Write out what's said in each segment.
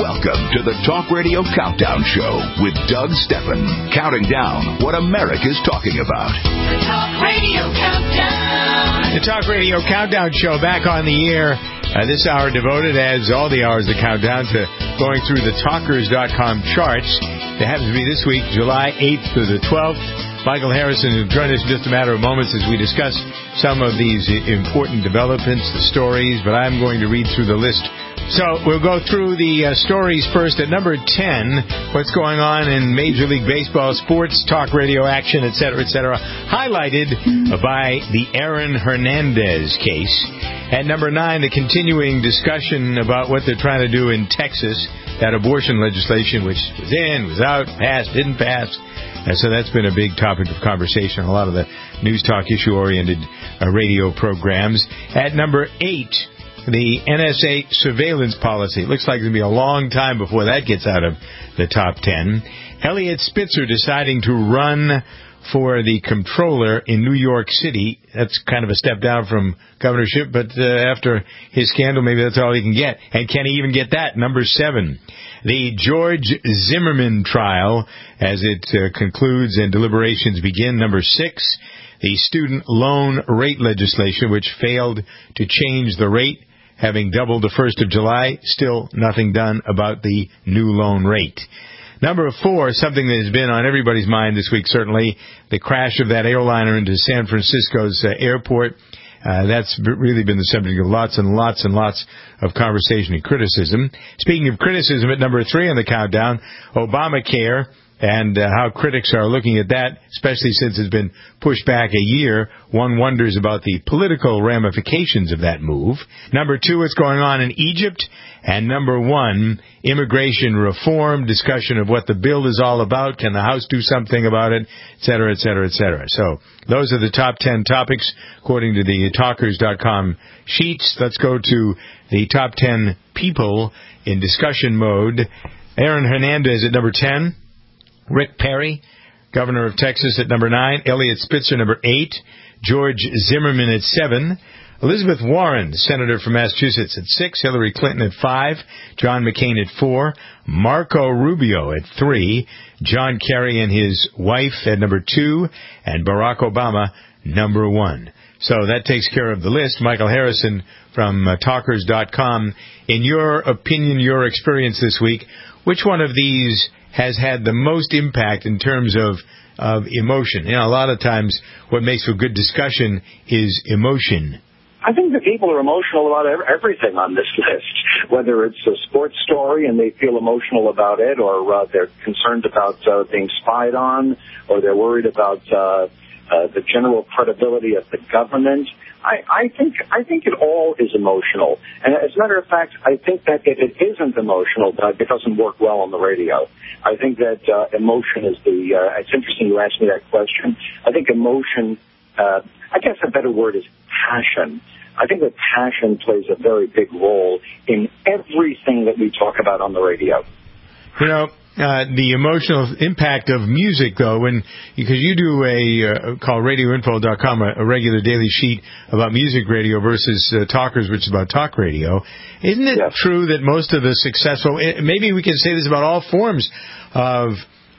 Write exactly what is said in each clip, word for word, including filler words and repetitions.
Welcome to the Talk Radio Countdown Show with Doug Steffen, counting down what America's talking about. The Talk Radio Countdown. The Talk Radio Countdown Show back on the air. Uh, this hour devoted, as all the hours of countdown, to going through the talkers dot com charts. It happens to be this week, July eighth through the twelfth. Michael Harrison will join us in just a matter of moments as we discuss some of these important developments, the stories, but I'm going to read through the list. So we'll go through the uh, stories first. At number ten, what's going on in Major League Baseball, sports, talk radio action, et cetera, et cetera, highlighted by the Aaron Hernandez case. At number nine, the continuing discussion about what they're trying to do in Texas, that abortion legislation, which was in, was out, passed, didn't pass. And so that's been a big topic of conversation, a lot of the news talk issue-oriented uh, radio programs. At number eight, the N S A surveillance policy. It looks like it's going to be a long time before that gets out of the top ten. Eliot Spitzer deciding to run for the comptroller in New York City. That's kind of a step down from governorship, but uh, after his scandal, maybe that's all he can get. And can he even get that? Number seven. The George Zimmerman trial, as it uh, concludes and deliberations begin. Number six, the student loan rate legislation, which failed to change the rate, having doubled the first of July. Still nothing done about the new loan rate. Number four, something that has been on everybody's mind this week, certainly, the crash of that airliner into San Francisco's uh, airport. Uh, that's really been the subject of lots and lots and lots of conversation and criticism. Speaking of criticism, at number three on the countdown, Obamacare, and uh, how critics are looking at that, especially since it's been pushed back a year. One wonders about the political ramifications of that move. Number two, what's going on in Egypt. And number one, immigration reform, discussion of what the bill is all about. Can the House do something about it, et cetera, et cetera, et cetera. So those are the top ten topics according to the talkers dot com sheets. Let's go to the top ten people in discussion mode. Aaron Hernandez at number ten. Rick Perry, governor of Texas, at number nine. Eliot Spitzer, number eight. George Zimmerman at seven. Elizabeth Warren, senator from Massachusetts, at six. Hillary Clinton at five. John McCain at four. Marco Rubio at three. John Kerry and his wife at number two. And Barack Obama, number one. So that takes care of the list. Michael Harrison from uh, talkers dot com. In your opinion, your experience this week, which one of these has had the most impact in terms of of emotion? You know, a lot of times what makes for good discussion is emotion. I think that people are emotional about everything on this list, whether it's a sports story and they feel emotional about it, or uh, they're concerned about uh, being spied on, or they're worried about uh, uh, the general credibility of the government. I, I think I think it all is emotional. And as a matter of fact, I think that if it isn't emotional, that it doesn't work well on the radio. I think that uh, emotion is the, uh, it's interesting you asked me that question. I think emotion, uh, I guess a better word is passion. I think that passion plays a very big role in everything that we talk about on the radio. You know, uh, the emotional impact of music, though, when because you do a uh, called radio info dot com, a, a regular daily sheet about music radio versus uh, talkers, which is about talk radio. Isn't it yes. true that most of the successful, maybe we can say this about all forms of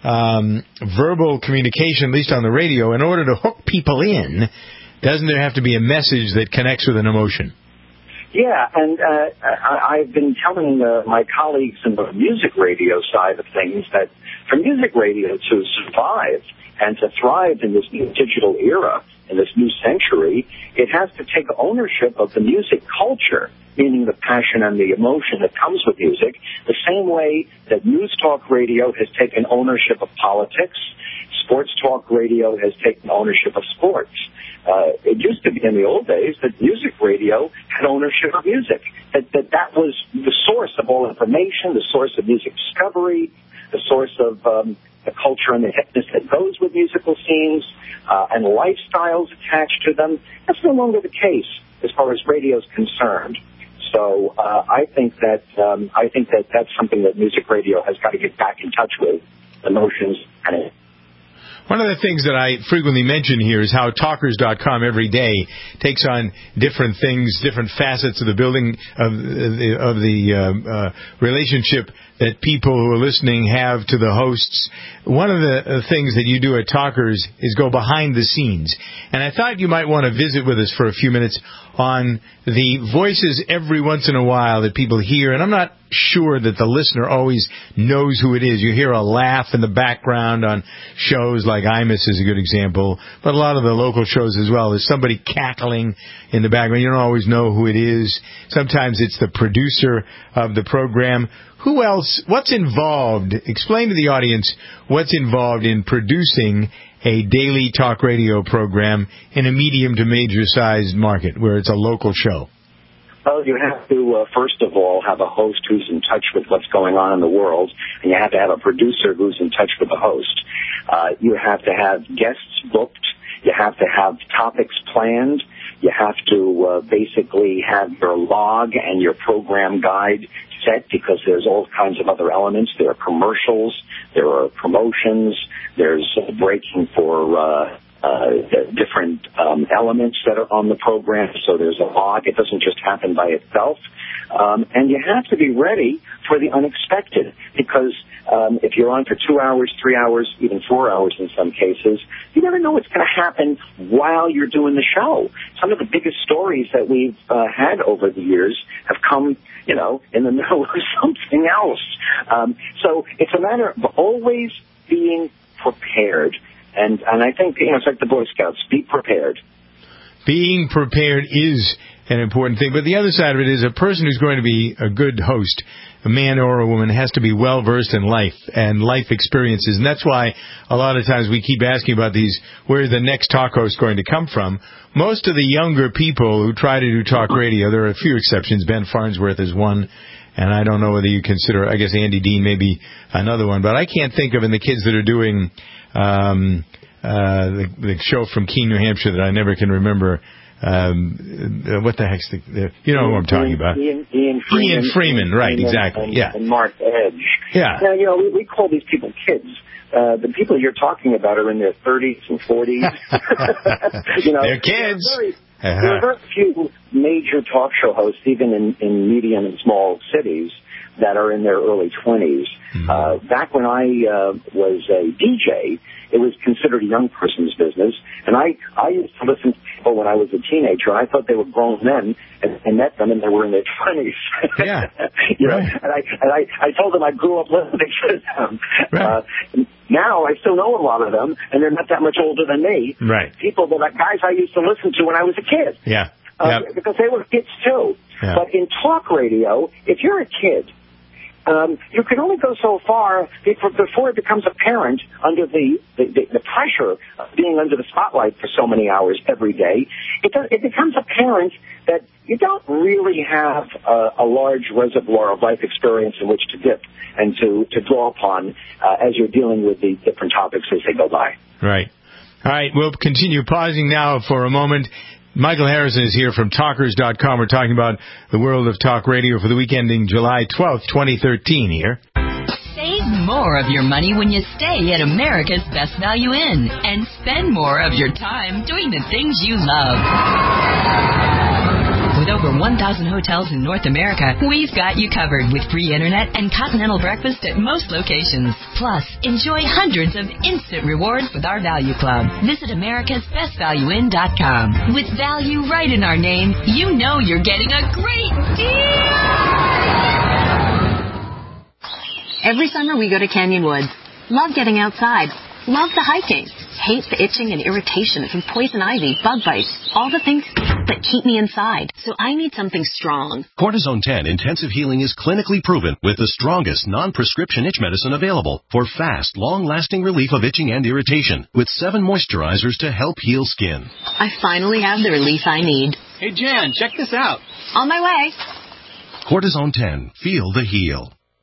um, verbal communication, at least on the radio, in order to hook people in, doesn't there have to be a message that connects with an emotion? Yeah, and uh, I, I've been telling uh, my colleagues in the music radio side of things that for music radio to survive and to thrive in this new digital era, in this new century, it has to take ownership of the music culture, meaning the passion and the emotion that comes with music, the same way that news talk radio has taken ownership of politics, sports talk radio has taken ownership of sports. Uh, it used to be in the old days that music radio had ownership of music, that, that that was the source of all information, the source of music discovery, the source of um, the culture and the hipness that goes with musical scenes, uh, and lifestyles attached to them. That's no longer the case as far as radio is concerned. So uh, I think that um, I think that that's something that music radio has got to get back in touch with, emotions and it. One of the things that I frequently mention here is how talkers dot com every day takes on different things, different facets of the building of the, of the uh, uh, relationship that people who are listening have to the hosts. One of the uh, things that you do at Talkers is go behind the scenes. And I thought you might want to visit with us for a few minutes on the voices every once in a while that people hear. And I'm not sure that the listener always knows who it is. You hear a laugh in the background on shows like Imus is a good example, but a lot of the local shows as well. There's somebody cackling in the background. You don't always know who it is. Sometimes it's the producer of the program. Who else? What's involved? Explain to the audience what's involved in producing a daily talk radio program in a medium to major-sized market where it's a local show. Well, you have to, uh, first of all, have a host who's in touch with what's going on in the world, and you have to have a producer who's in touch with the host. Uh, you have to have guests booked. You have to have topics planned. You have to uh, basically have your log and your program guide set, because there's all kinds of other elements. There are commercials. There are promotions. There's uh, breaking for uh, uh, different um, elements that are on the program. So there's a log. It doesn't just happen by itself. Um, and you have to be ready for the unexpected, because um, if you're on for two hours, three hours, even four hours in some cases, you never know what's going to happen while you're doing the show. Some of the biggest stories that we've uh, had over the years have come, you know, in the middle of something else. Um, so it's a matter of always being prepared. And, and I think, you know, it's like the Boy Scouts, be prepared. Being prepared is an important thing. But the other side of it is a person who's going to be a good host, a man or a woman, has to be well-versed in life and life experiences. And that's why a lot of times we keep asking about these, where's the next talk host going to come from? Most of the younger people who try to do talk radio, there are a few exceptions. Ben Farnsworth is one. And I don't know whether you consider, I guess Andy Dean may be another one. But I can't think of, in the kids that are doing um, uh, the, the show from Keene, New Hampshire, that I never can remember. Um, uh, what the heck's the, the you know Ian, who I'm talking Ian, about? Ian, Ian Freeman. Ian Freeman, right, Ian exactly, and, yeah. And Mark Edge. Yeah. Now, you know, we, we call these people kids. Uh, the people you're talking about are in their thirties and forties. You know, they're kids. There are, very, uh-huh. there are very few major talk show hosts, even in, in medium and small cities, that are in their early twenties. Mm-hmm. Uh, back when I uh, was a D J, it was considered a young person's business, and I, I used to listen to people when I was a teenager. I thought they were grown men, and, and met them, and they were in their twenties. Yeah, you know, right. and I and I, I told them I grew up listening to them. Right. Uh, now I still know a lot of them, and they're not that much older than me. Right. People that are guys I used to listen to when I was a kid. Yeah. Uh, yep. Because they were kids too. Yeah. But in talk radio, if you're a kid, Um, you can only go so far before it becomes apparent under the, the, the pressure of being under the spotlight for so many hours every day. It, does, it becomes apparent that you don't really have a, a large reservoir of life experience in which to dip and to, to draw upon uh, as you're dealing with the different topics as they go by. Right. All right, we'll continue pausing now for a moment. Michael Harrison is here from talkers dot com. We're talking about the world of talk radio for the week ending July twelfth, twenty thirteen here. Save more of your money when you stay at America's Best Value Inn and spend more of your time doing the things you love. With over one thousand hotels in North America, we've got you covered with free internet and continental breakfast at most locations. Plus, enjoy hundreds of instant rewards with our Value Club. Visit americas best value inn dot com. With value right in our name, you know you're getting a great deal! Every summer we go to Canyon Woods. Love getting outside. Love the hiking. Hate the itching and irritation from poison ivy, bug bites, all the things that keep me inside. So I need something strong. Cortisone ten Intensive Healing is clinically proven with the strongest non-prescription itch medicine available for fast, long-lasting relief of itching and irritation with seven moisturizers to help heal skin. I finally have the relief I need. Hey, Jan, check this out. On my way. Cortisone ten. Feel the heal.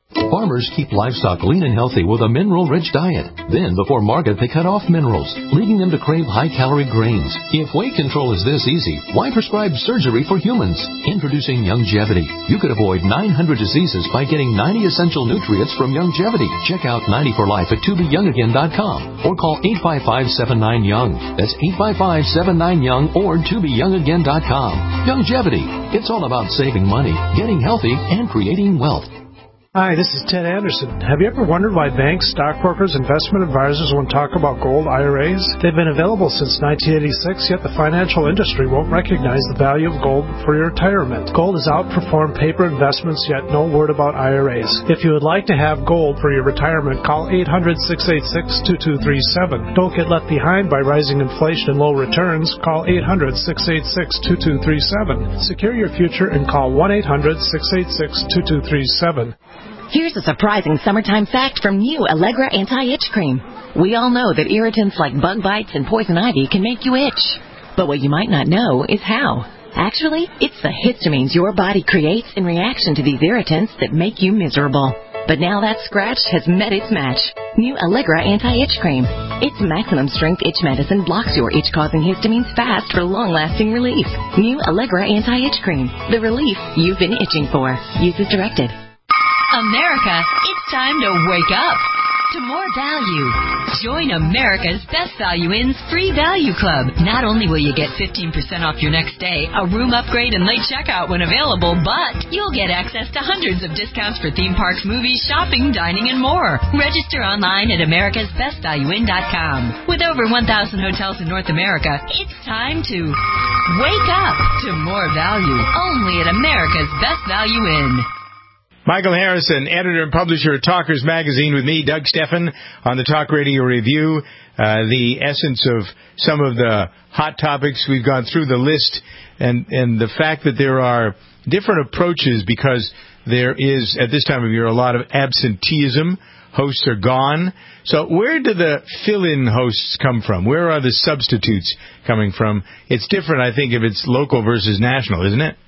Farmers keep livestock lean and healthy with a mineral-rich diet. Then, before market, they cut off minerals, leading them to crave high-calorie grains. If weight control is this easy, why prescribe surgery for humans? Introducing Youngevity. You could avoid nine hundred diseases by getting ninety essential nutrients from Youngevity. Check out ninety for life at to be young again dot com or call eight five five, seven nine, young. That's eight five five, seven nine, young or to be young again dot com. Youngevity. It's all about saving money, getting healthy, and creating wealth. Hi, this is Ted Anderson. Have you ever wondered why banks, stockbrokers, investment advisors won't talk about gold I R As? They've been available since nineteen eighty-six, yet the financial industry won't recognize the value of gold for your retirement. Gold has outperformed paper investments, yet no word about I R As. If you would like to have gold for your retirement, call eight hundred, six eight six, two two three seven. Don't get left behind by rising inflation and low returns. Call eight hundred, six eight six, two two three seven. Secure your future and call one eight hundred, six eight six, two two three seven. Here's a surprising summertime fact from new Allegra Anti-Itch Cream. We all know that irritants like bug bites and poison ivy can make you itch. But what you might not know is how. Actually, it's the histamines your body creates in reaction to these irritants that make you miserable. But now that scratch has met its match. New Allegra Anti-Itch Cream. Its maximum strength itch medicine blocks your itch-causing histamines fast for long-lasting relief. New Allegra Anti-Itch Cream. The relief you've been itching for. Use as directed. America, it's time to wake up to more value. Join America's Best Value Inn's Free Value Club. Not only will you get fifteen percent off your next stay, a room upgrade, and late checkout when available, but you'll get access to hundreds of discounts for theme parks, movies, shopping, dining, and more. Register online at americas best value inn dot com. With over one thousand hotels in North America, it's time to wake up to more value. Only at America's Best Value Inn. Michael Harrison, editor and publisher of Talkers Magazine, with me, Doug Steffen, on the Talk Radio Review. Uh, the essence of some of the hot topics. We've gone through the list, and, and the fact that there are different approaches because there is, at this time of year, a lot of absenteeism. Hosts are gone. So where do the fill-in hosts come from? Where are the substitutes coming from? It's different, I think, if it's local versus national, isn't it?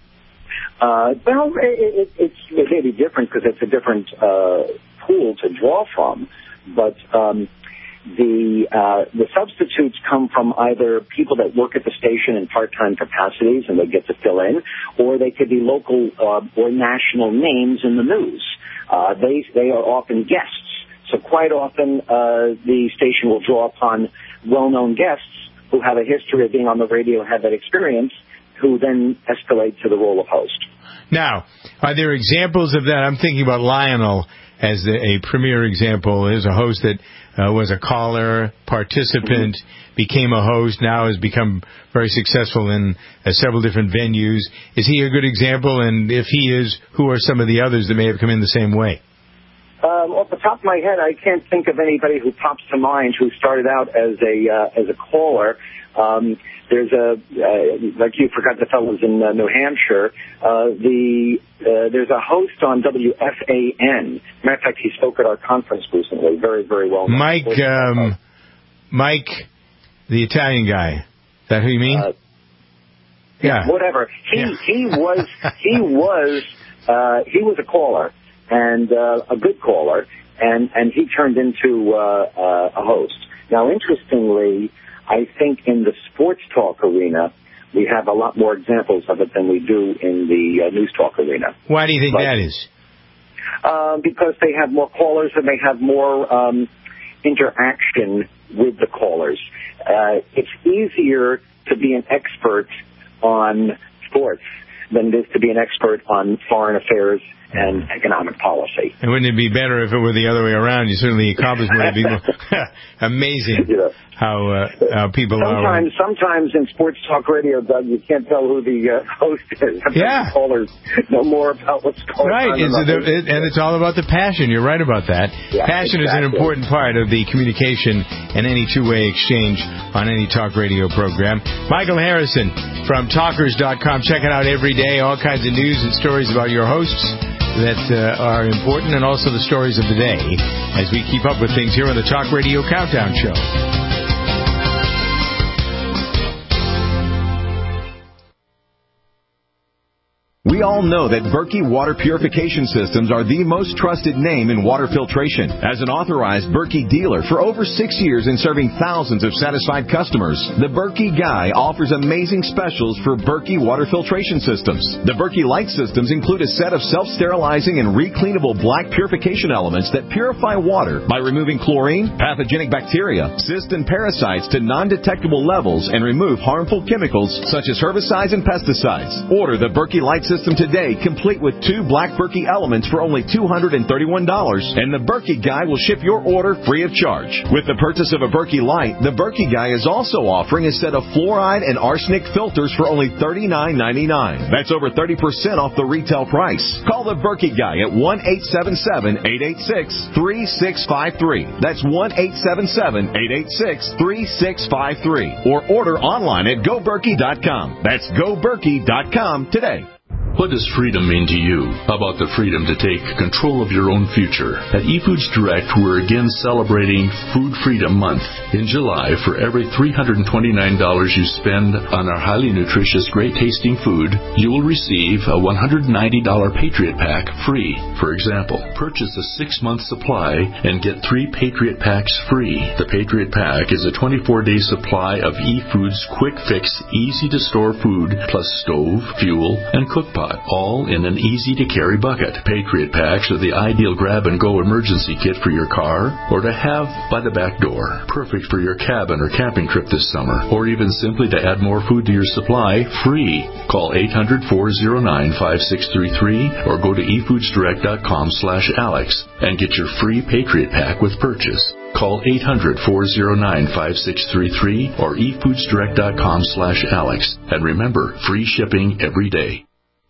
Uh, well, it, it, it's it may be different because it's a different uh, pool to draw from, but um, the uh, the substitutes come from either people that work at the station in part-time capacities and they get to fill in, or they could be local uh, or national names in the news. Uh, they they are often guests, so quite often uh, the station will draw upon well-known guests who have a history of being on the radio, have that experience, who then escalate to the role of host. Now, are there examples of that? I'm thinking about Lionel as the, a premier example. There's a host that uh, was a caller, participant, mm-hmm. became a host, now has become very successful in uh, several different venues. Is he a good example? And if he is, who are some of the others that may have come in the same way? Um, off the top of my head, I can't think of anybody who pops to mind who started out as a uh, as a caller. Um, there's a uh, like you forgot the fellows in uh, New Hampshire. Uh, the uh, there's a host on W F A N. Matter of fact, he spoke at our conference recently. Very very well known. Mike um, Mike, the Italian guy. Is that who you mean? Uh, yeah. Whatever. He yeah. he was he was uh, he was a caller. And uh, a good caller, and, and he turned into uh, uh, a host. Now, interestingly, I think in the sports talk arena, we have a lot more examples of it than we do in the uh, news talk arena. Why do you think but, that is? Uh, because they have more callers and they have more um, interaction with the callers. Uh, it's easier to be an expert on sports than it is to be an expert on foreign affairs and economic policy. And wouldn't it be better if it were the other way around? You certainly accomplish more. It'd be amazing yeah. how uh, how people sometimes, are. Sometimes in sports talk radio, Doug, you can't tell who the uh, host is. Yeah. Callers know more about what's going right. on. Right, it, and it's all about the passion. You're right about that. Yeah, passion exactly. is an important part of the communication and any two-way exchange on any talk radio program. Michael Harrison from talkers dot com. Check it out every day. All kinds of news and stories about your hosts that uh, are important, and also the stories of the day as we keep up with things here on the Talk Radio Countdown Show. We We all know that Berkey Water Purification Systems are the most trusted name in water filtration. As an authorized Berkey dealer for over six years and serving thousands of satisfied customers, the Berkey Guy offers amazing specials for Berkey water filtration systems. The Berkey Light systems include a set of self-sterilizing and recleanable black purification elements that purify water by removing chlorine, pathogenic bacteria, cysts, and parasites to non-detectable levels and remove harmful chemicals such as herbicides and pesticides. Order the Berkey Light system today, complete with two black Berkey elements for only two hundred thirty-one dollars, and the Berkey Guy will ship your order free of charge. With the purchase of a Berkey Light, the Berkey Guy is also offering a set of fluoride and arsenic filters for only thirty-nine ninety-nine. That's over thirty percent off the retail price. Call the Berkey Guy at one eight seven seven, eight eight six, three six five three. That's one eight seven seven, eight eight six, three six five three. Or order online at go berkey dot com. That's go berkey dot com today. What does freedom mean to you? How about the freedom to take control of your own future? At eFoods Direct, we're again celebrating Food Freedom Month. In July, for every three hundred twenty-nine dollars you spend on our highly nutritious, great-tasting food, you will receive a one hundred ninety dollars Patriot Pack free. For example, purchase a six-month supply and get three Patriot Packs free. The Patriot Pack is a twenty-four day supply of eFoods quick-fix, easy-to-store food, plus stove, fuel, and cookpot, all in an easy-to-carry bucket. Patriot Packs are the ideal grab-and-go emergency kit for your car or to have by the back door. Perfect for your cabin or camping trip this summer, or even simply to add more food to your supply free. Call eight hundred, four oh nine, five six three three or go to e foods direct dot com slash alex and get your free Patriot Pack with purchase. Call eight hundred, four oh nine, five six three three or e foods direct dot com slash alex. And remember, free shipping every day.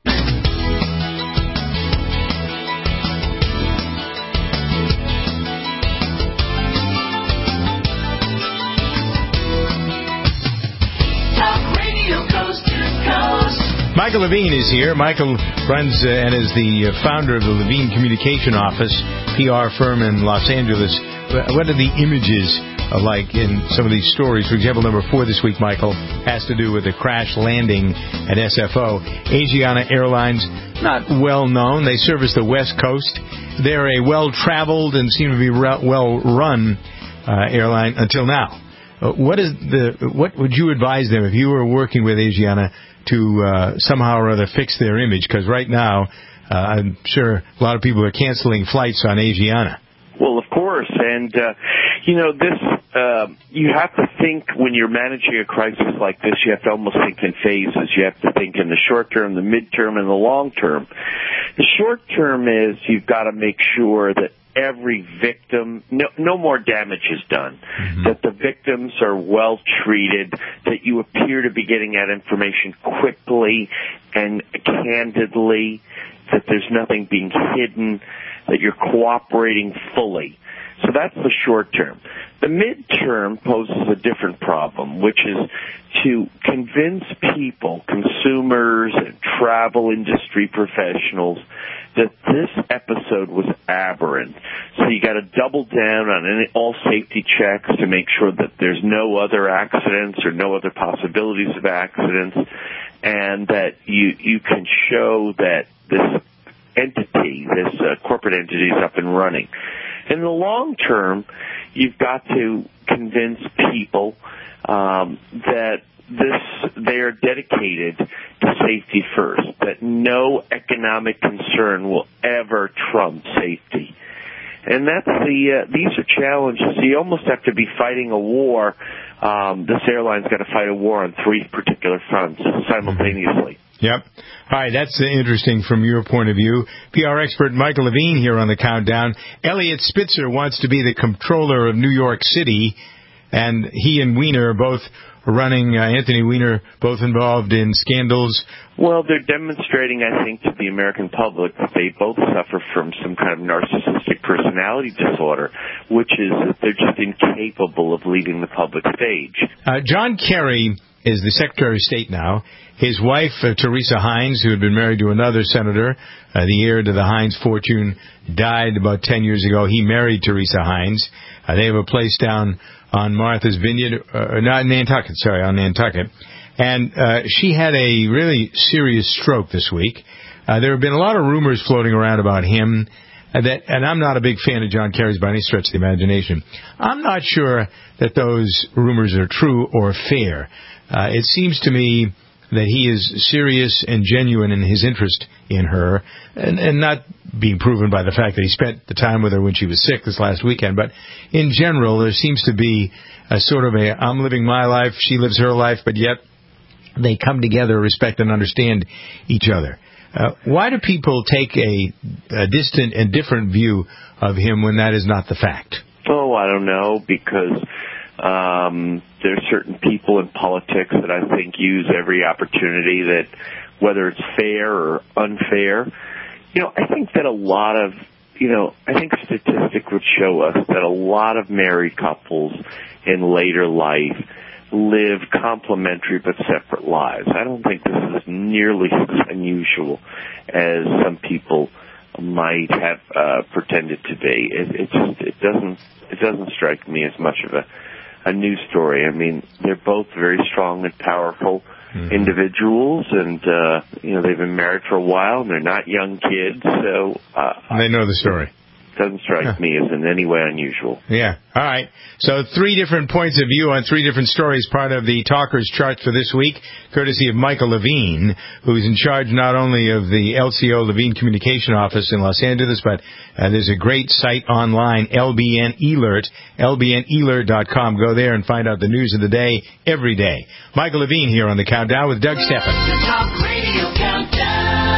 Michael Levine is here. Michael runs uh, and is the uh, founder of the Levine Communication Office, P R firm in Los Angeles. What are the images uh, like in some of these stories? For example, number four this week, Michael, has to do with a crash landing at S F O. Asiana Airlines, not well known. They service the West Coast. They're a well-traveled and seem to be re- well-run uh, airline until now. Uh, what is the? What would you advise them if you were working with Asiana to uh, somehow or other fix their image? Because right now, uh, I'm sure a lot of people are canceling flights on Asiana. Well, of course, and uh, you know this. Uh, you have to think when you're managing a crisis like this. You have to almost think in phases. You have to think in the short term, the midterm, and the long term. The short term is you've got to make sure that every victim, no, no more damage is done, mm-hmm. that the victims are well treated, that you appear to be getting that information quickly and candidly, that there's nothing being hidden, that you're cooperating fully. So that's the short term. The midterm poses a different problem, which is to convince people, consumers and travel industry professionals, that this episode was aberrant. So you got to double down on any, all safety checks to make sure that there's no other accidents or no other possibilities of accidents, and that you you can show that this entity, this uh, corporate entity, is up and running. In the long term, you've got to convince people um, that this they are dedicated to safety first, that no economic concern will ever trump safety. And that's the uh, these are challenges. You almost have to be fighting a war. Um, this airline's got to fight a war on three particular fronts simultaneously. Yep. All right, that's interesting from your point of view. P R expert Michael Levine here on the Countdown. Elliot Spitzer wants to be the comptroller of New York City, and he and Weiner are both running, uh, Anthony Weiner, both involved in scandals. Well, they're demonstrating, I think, to the American public that they both suffer from some kind of narcissistic personality disorder, which is that they're just incapable of leaving the public stage. Uh, John Kerry is the Secretary of State now. His wife, uh, Teresa Heinz, who had been married to another senator, uh, the heir to the Heinz fortune, died about ten years ago. He married Teresa Heinz. Uh, they have a place down on Martha's Vineyard, uh, not Nantucket, sorry, on Nantucket. And uh, she had a really serious stroke this week. Uh, there have been a lot of rumors floating around about him. Uh, that, and I'm not a big fan of John Kerry's by any stretch of the imagination. I'm not sure that those rumors are true or fair. Uh, it seems to me that he is serious and genuine in his interest in her, and, and not being proven by the fact that he spent the time with her when she was sick this last weekend. But in general, there seems to be a sort of a, I'm living my life, she lives her life, but yet they come together, respect and understand each other. Uh, why do people take a, a distant and different view of him when that is not the fact? Oh, I don't know, because um, there are certain people in politics that I think use every opportunity that, whether it's fair or unfair, you know, I think that a lot of, you know, I think statistics would show us that a lot of married couples in later life live complementary but separate lives. I don't think this is nearly as unusual as some people might have uh, pretended to be. It, it just it doesn't it doesn't strike me as much of a a news story. I mean, they're both very strong and powerful mm-hmm. individuals, and uh, you know, they've been married for a while, and they're not young kids, so uh, they know the story. Doesn't strike yeah. me as in any way unusual. Yeah. All right. So three different points of view on three different stories, part of the Talkers chart for this week, courtesy of Michael Levine, who's in charge not only of the L C O Levine Communication Office in Los Angeles, but uh, there's a great site online, L B N Alert, L B N alert dot com. Go there and find out the news of the day every day. Michael Levine here on The Countdown with Doug Steffen. The Talk Radio Countdown.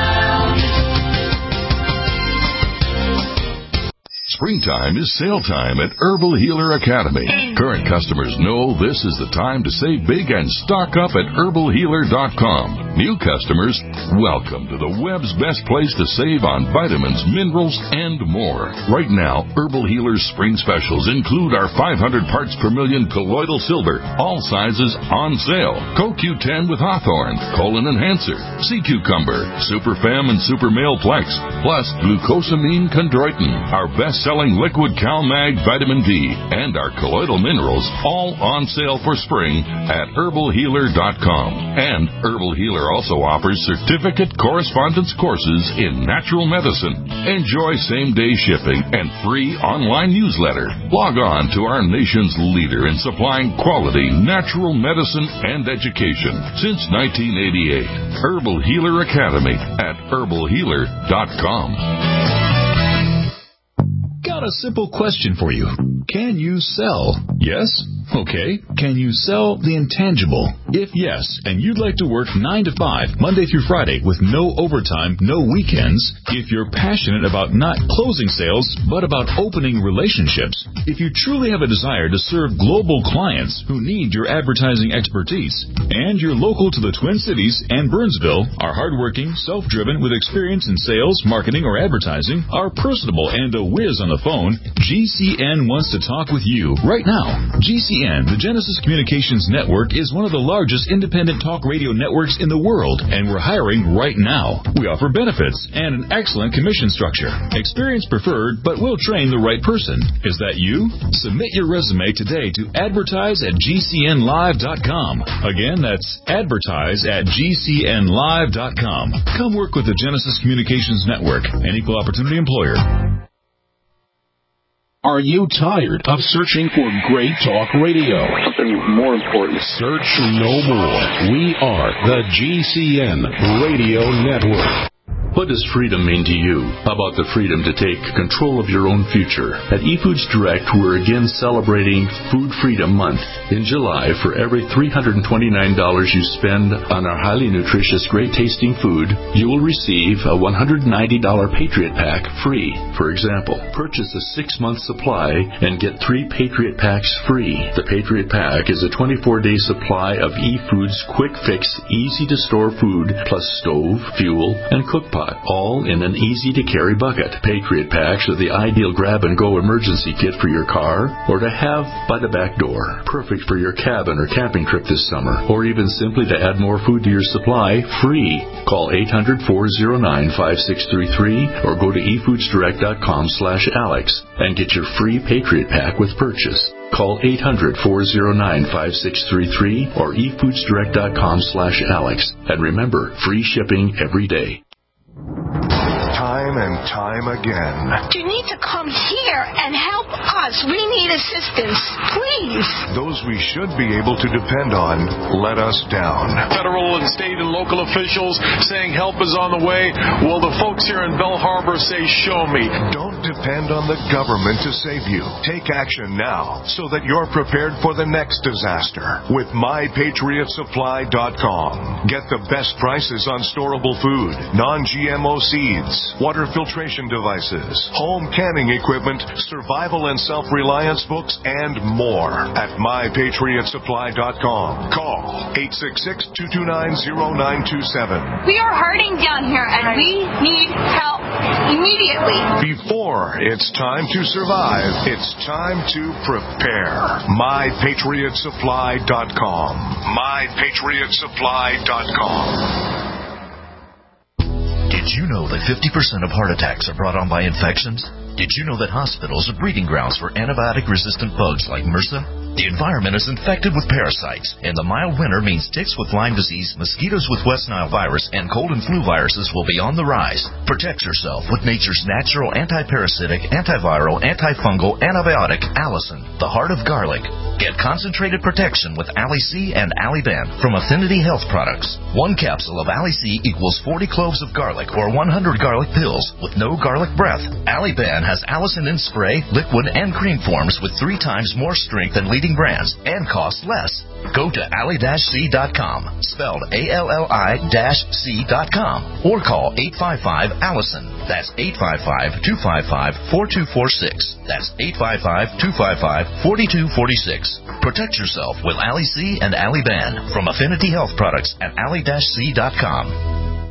Springtime is sale time at Herbal Healer Academy. Current customers know this is the time to save big and stock up at herbal healer dot com. New customers, welcome to the web's best place to save on vitamins, minerals, and more. Right now, Herbal Healer's spring specials include our five hundred parts per million colloidal silver, all sizes on sale. Co Q ten with Hawthorne, Colon Enhancer, Sea Cucumber, Super Fem and Super Male Plex, plus Glucosamine Chondroitin, our best selling liquid CalMag Vitamin D, and our colloidal minerals, all on sale for spring at herbal healer dot com. And Herbal Healer also offers certificate correspondence courses in natural medicine. Enjoy same-day shipping and free online newsletter. Log on to our nation's leader in supplying quality natural medicine and education since nineteen eighty-eight. Herbal Healer Academy at herbal healer dot com. Got a simple question for you. Can you sell? Yes? Okay. Can you sell the intangible? If yes, and you'd like to work nine to five, Monday through Friday, with no overtime, no weekends, if you're passionate about not closing sales, but about opening relationships, if you truly have a desire to serve global clients who need your advertising expertise, and you're local to the Twin Cities and Burnsville, are hardworking, self-driven, with experience in sales, marketing, or advertising, are personable, and a whiz on the phone, G C N wants to talk with you right now. G C N, the Genesis Communications Network, is one of the largest independent talk radio networks in the world, and we're hiring right now. We offer benefits and an excellent commission structure. Experience preferred, but we'll train the right person. Is that you? Submit your resume today to advertise at G C N live dot com. Again, that's advertise at G C N live dot com. Come work with the Genesis Communications Network, an equal opportunity employer. Are you tired of searching for great talk radio? Something more important. Search no more. We are the G C N Radio Network. What does freedom mean to you? How about the freedom to take control of your own future? At eFoods Direct, we're again celebrating Food Freedom Month. In July, for every three hundred twenty-nine dollars you spend on our highly nutritious, great-tasting food, you will receive a one hundred ninety dollars Patriot Pack free. For example, purchase a six-month supply and get three Patriot Packs free. The Patriot Pack is a twenty-four day supply of eFoods quick-fix, easy-to-store food, plus stove, fuel, and cook pot, all in an easy-to-carry bucket. Patriot Packs are the ideal grab-and-go emergency kit for your car or to have by the back door. Perfect for your cabin or camping trip this summer, or even simply to add more food to your supply, free. Call eight hundred, four oh nine, five six three three or go to e foods direct dot com slash alex and get your free Patriot Pack with purchase. Call eight hundred, four oh nine, five six three three or e foods direct dot com slash alex. And remember, free shipping every day. time and time again. You need to come here and help us. We need assistance, please. Those we should be able to depend on let us down. Federal and state and local officials saying help is on the way. Well, the folks here in Bell Harbor say, show me. Don't depend on the government to save you. Take action now so that you're prepared for the next disaster with my patriot supply dot com. Get the best prices on storable food, non-G M O seeds, water filtration devices, home canning equipment, survival and self-reliance books, and more at my patriot supply dot com. Call eight six six, two two nine, zero nine two seven. We are hurting down here, and we need help immediately. Before it's time to survive, it's time to prepare. my patriot supply dot com. my patriot supply dot com. Did you know that fifty percent of heart attacks are brought on by infections? Did you know that hospitals are breeding grounds for antibiotic-resistant bugs like MRSA? The environment is infected with parasites, and the mild winter means ticks with Lyme disease, mosquitoes with West Nile virus, and cold and flu viruses will be on the rise. Protect yourself with nature's natural anti-parasitic, antiviral, antifungal antibiotic, Allison, the heart of garlic. Get concentrated protection with Ali-C and Ali-Ban from Affinity Health Products. One capsule of Ali-C equals forty cloves of garlic or one hundred garlic pills with no garlic breath. Ali-Ban has Allison in spray, liquid, and cream forms with three times more strength than leading brands and costs less. Go to Ali C dot com, spelled A L L I C dot com, or call eight five five, Allison. That's eight five five, two five five, four two four six. That's eight five five, two five five, four two four six. Protect yourself with Ali-C and Ali-Ban from Affinity Health Products at Ali C dot com.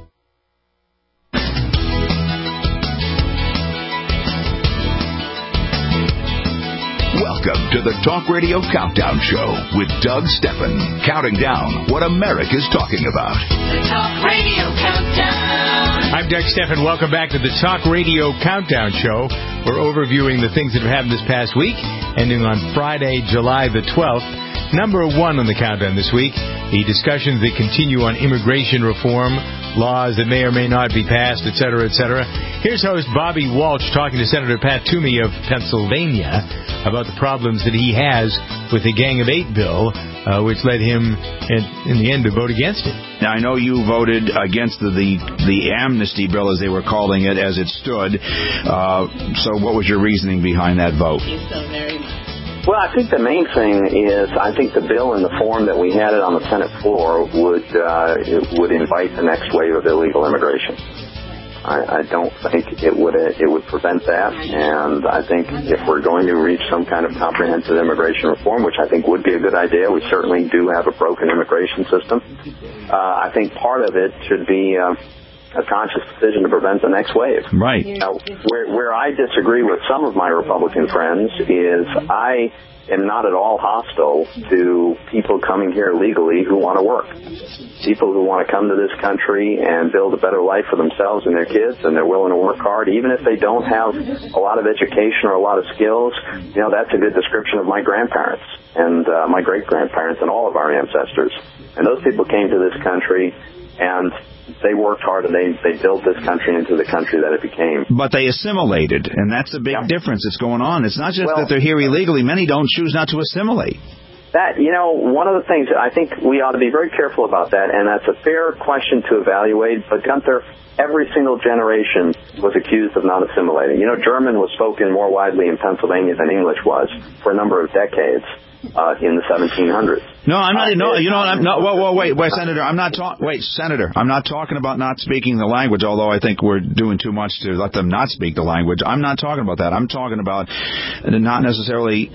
Welcome to the Talk Radio Countdown Show with Doug Steffen, counting down what America's talking about. The Talk Radio Countdown. I'm Doug Steffen. Welcome back to the Talk Radio Countdown Show. We're overviewing the things that have happened this past week, ending on Friday, July the twelfth. Number one on the countdown this week, the discussions that continue on immigration reform, laws that may or may not be passed, et cetera, et cetera. Here's host Bobby Walsh talking to Senator Pat Toomey of Pennsylvania about the problems that he has with the Gang of Eight bill, uh, which led him, in, in the end, to vote against it. Now, I know you voted against the, the, the amnesty bill, as they were calling it, as it stood. Uh, so what was your reasoning behind that vote? Thank you so very much. Well, I think the main thing is I think the bill in the form that we had it on the Senate floor would uh, it would invite the next wave of illegal immigration. I, I don't think it would it would prevent that, and I think if we're going to reach some kind of comprehensive immigration reform, which I think would be a good idea, we certainly do have a broken immigration system. Uh, I think part of it should be Uh, a conscious decision to prevent the next wave. Right. Now, where, where I disagree with some of my Republican friends is I am not at all hostile to people coming here legally who want to work. People who want to come to this country and build a better life for themselves and their kids, and they're willing to work hard, even if they don't have a lot of education or a lot of skills. You know, that's a good description of my grandparents and uh, my great-grandparents and all of our ancestors. And those people came to this country and they worked hard, and they, they built this country into the country that it became. But they assimilated, and that's the big yeah. difference that's going on. It's not just well, that they're here illegally. Many don't choose not to assimilate. That, you know, one of the things that I think we ought to be very careful about that, and that's a fair question to evaluate, but Gunther, every single generation was accused of not assimilating. You know, German was spoken more widely in Pennsylvania than English was for a number of decades. Uh, in the seventeen hundreds. No, I'm not. No, you know, I'm not. Whoa, whoa, wait, wait, Senator. I'm not talking. Wait, Senator. I'm not talking about not speaking the language. Although I think we're doing too much to let them not speak the language. I'm not talking about that. I'm talking about not necessarily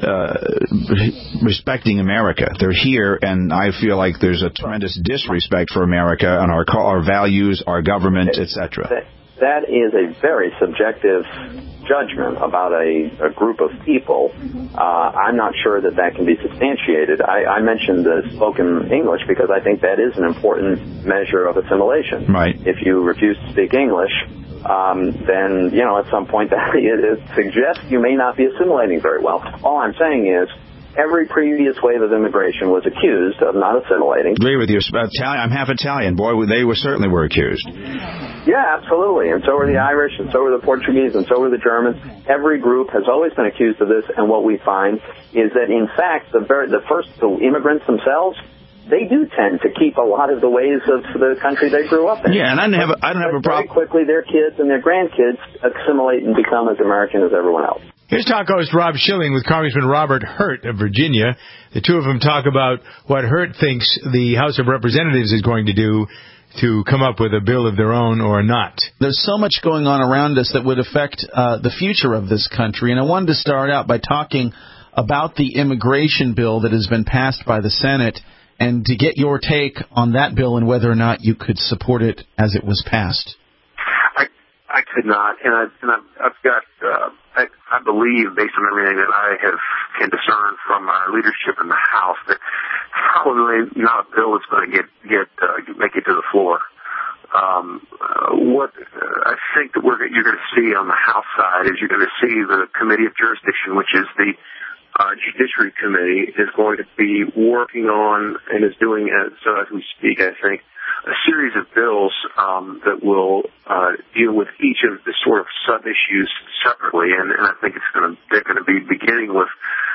uh, respecting America. They're here, and I feel like there's a tremendous disrespect for America and our our values, our government, et cetera. That, that is a very subjective judgment about a, a group of people. Uh, I'm not sure that that can be substantiated. I, I mentioned the spoken English because I think that is an important measure of assimilation. Right. If you refuse to speak English, um, then, you know, at some point that it, it suggests you may not be assimilating very well. All I'm saying is every previous wave of immigration was accused of not assimilating. I agree with you. Italian, I'm half Italian. Boy, they were certainly were accused. Yeah, absolutely. And so are the Irish, and so are the Portuguese, and so are the Germans. Every group has always been accused of this, and what we find is that, in fact, the very, the first the immigrants themselves, they do tend to keep a lot of the ways of the country they grew up in. Yeah, and I don't have a, I don't have a problem. Very quickly, their kids and their grandkids assimilate and become as American as everyone else. Here's talk host Rob Schilling with Congressman Robert Hurt of Virginia. The two of them talk about what Hurt thinks the House of Representatives is going to do to come up with a bill of their own or not. There's so much going on around us that would affect uh, the future of this country, and I wanted to start out by talking about the immigration bill that has been passed by the Senate, and to get your take on that bill and whether or not you could support it as it was passed. I I could not, and, I, and I've, I've got, uh, I, I believe, based on everything that I have can discern from our leadership in the House, that probably not a bill that's going to get get uh, make it to the floor. Um, uh, what uh, I think that we're you're going to see on the House side is you're going to see the Committee of Jurisdiction, which is the Uh, Judiciary Committee, is going to be working on and is doing as, uh, as we speak, I think, a series of bills um, that will uh, deal with each of the sort of sub-issues separately, and, and I think it's going to they're going to be beginning with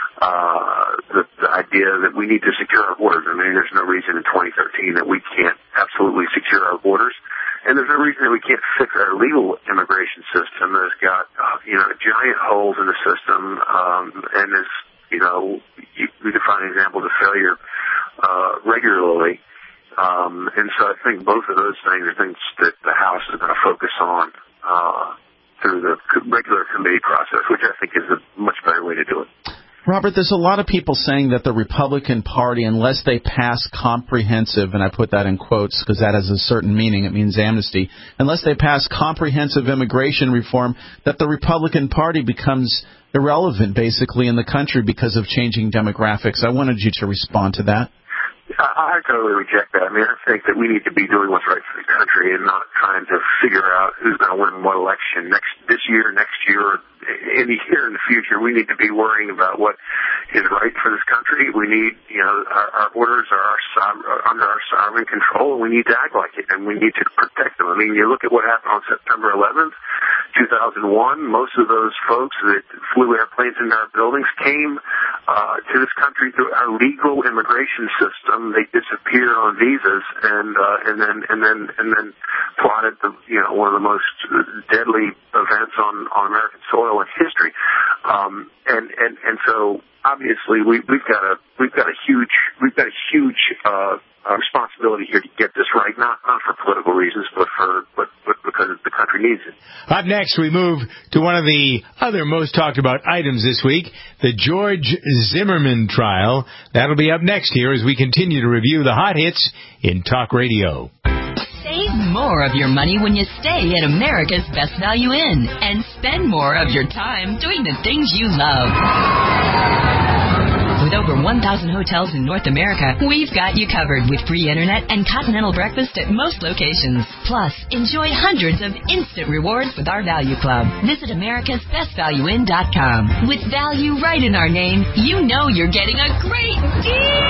uh, the, the idea that we need to secure our borders. I mean, there's no reason in twenty thirteen that we can't absolutely secure our borders. And there's no reason that we can't fix our legal immigration system that's got, uh, you know, giant holes in the system, um, and is, you know, you, we can find examples of failure uh, regularly. Um, and so I think both of those things are things that the House is going to focus on uh, through the regular committee process, which I think is a much better way to do it. Robert, there's a lot of people saying that the Republican Party, unless they pass comprehensive, and I put that in quotes because that has a certain meaning, it means amnesty, unless they pass comprehensive immigration reform, that the Republican Party becomes irrelevant, basically, in the country because of changing demographics. I wanted you to respond to that. I, I totally reject that. I mean, I think that we need to be doing what's right for the country and not trying to figure out who's going to win what election next this year, next year, or any year in the future. We need to be worrying about what is right for this country. We need, you know, our, our borders are our, are under our sovereign control, and we need to act like it, and we need to protect them. I mean, you look at what happened on September eleventh, two thousand one. Most of those folks that flew airplanes into our buildings came uh, to this country through our legal immigration system. They disappeared on visas, and uh, and then and then and then plotted the you know one of the most deadly events on, on American soil in history. Um, and and and so obviously we, we've got a we've got a huge we've got a huge uh, uh, responsibility here to get this right, not not for political reasons, but for but, but because the country needs it. Up next, we move to one of the other most talked about items this week, the George Zimmerman trial. That'll be up next here as we continue to review the hot hits in talk radio. Save more of your money when you stay at America's Best Value Inn and spend more of your time doing the things you love. With over one thousand hotels in North America, we've got you covered with free internet and continental breakfast at most locations. Plus, enjoy hundreds of instant rewards with our Value Club. Visit americas best value inn dot com. With value right in our name, you know you're getting a great deal!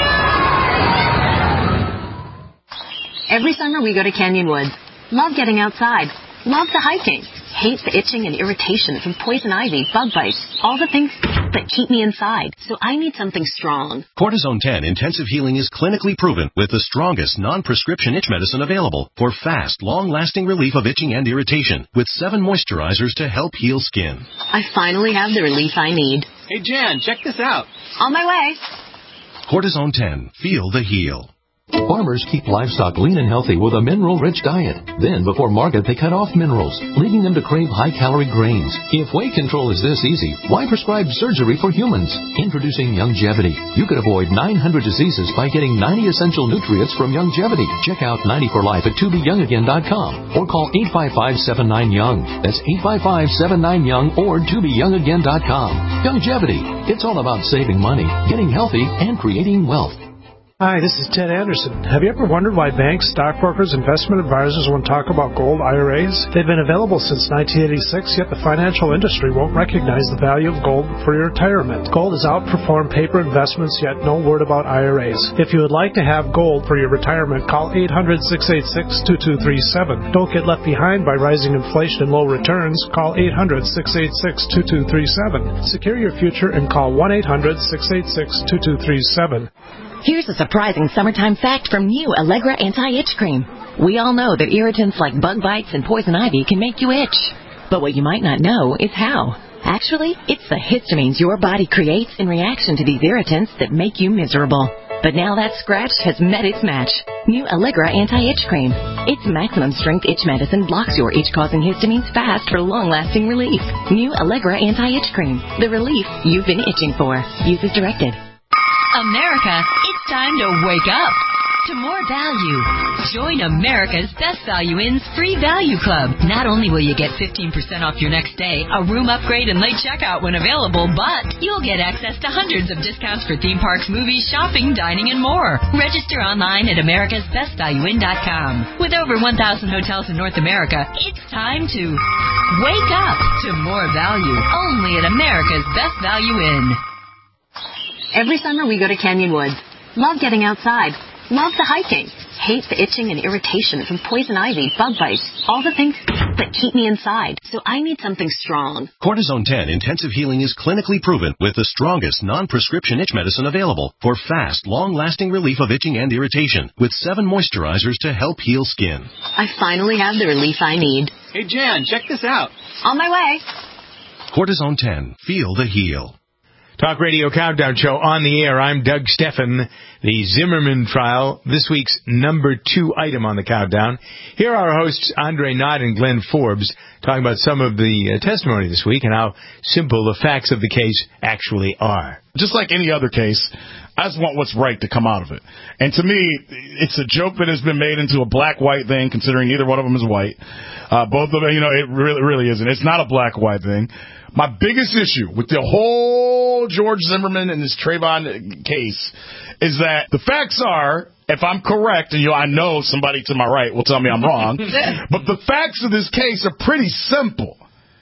Every summer we go to Canyon Woods. Love getting outside. Love the hiking. Hate the itching and irritation from poison ivy, bug bites, all the things that keep me inside. So I need something strong. Cortisone ten Intensive Healing is clinically proven with the strongest non-prescription itch medicine available for fast, long-lasting relief of itching and irritation with seven moisturizers to help heal skin. I finally have the relief I need. Hey, Jan, check this out. On my way. Cortisone ten. Feel the heal. Farmers keep livestock lean and healthy with a mineral-rich diet. Then, before market, they cut off minerals, leading them to crave high-calorie grains. If weight control is this easy, why prescribe surgery for humans? Introducing Youngevity. You could avoid nine hundred diseases by getting ninety essential nutrients from Youngevity. Check out ninety for life at to be young again dot com or call eight five five, seven nine, young. That's eight five five, seven nine, young or to be young again dot com. Youngevity. It's all about saving money, getting healthy, and creating wealth. Hi, this is Ted Anderson. Have you ever wondered why banks, stockbrokers, investment advisors won't talk about gold I R As? They've been available since nineteen eighty-six, yet the financial industry won't recognize the value of gold for your retirement. Gold has outperformed paper investments, yet no word about I R As. If you would like to have gold for your retirement, call eight hundred, six eight six, two two three seven. Don't get left behind by rising inflation and low returns. Call eight hundred, six eight six, two two three seven. Secure your future and call one eight hundred, six eight six, two two three seven. Here's a surprising summertime fact from new Allegra Anti-Itch Cream. We all know that irritants like bug bites and poison ivy can make you itch. But what you might not know is how. Actually, it's the histamines your body creates in reaction to these irritants that make you miserable. But now that scratch has met its match. New Allegra Anti-Itch Cream. Its maximum strength itch medicine blocks your itch-causing histamines fast for long-lasting relief. New Allegra Anti-Itch Cream. The relief you've been itching for. Use as directed. America, it's time to wake up to more value. Join America's Best Value Inn's Free Value Club. Not only will you get fifteen percent off your next stay, a room upgrade, and late checkout when available, but you'll get access to hundreds of discounts for theme parks, movies, shopping, dining, and more. Register online at americas best value inn dot com. With over one thousand hotels in North America, it's time to wake up to more value. Only at America's Best Value Inn. Every summer we go to Canyon Woods. Love getting outside. Love the hiking. Hate the itching and irritation from poison ivy, bug bites, all the things that keep me inside. So I need something strong. Cortisone ten Intensive Healing is clinically proven with the strongest non-prescription itch medicine available for fast, long-lasting relief of itching and irritation with seven moisturizers to help heal skin. I finally have the relief I need. Hey, Jan, check this out. On my way. Cortisone ten. Feel the heal. Talk Radio Countdown Show on the air. I'm Doug Steffen. The Zimmerman trial, this week's number two item on the countdown. Here are our hosts, Andre Knott and Glenn Forbes, talking about some of the uh, testimony this week and how simple the facts of the case actually are. Just like any other case, I just want what's right to come out of it. And to me, it's a joke that has been made into a black-white thing, considering neither one of them is white. Uh, both of them, you know, it really, really isn't. It's not a black-white thing. My biggest issue with the whole George Zimmerman and this Trayvon case is that the facts are, if I'm correct, and you know, I know somebody to my right will tell me I'm wrong, but the facts of this case are pretty simple.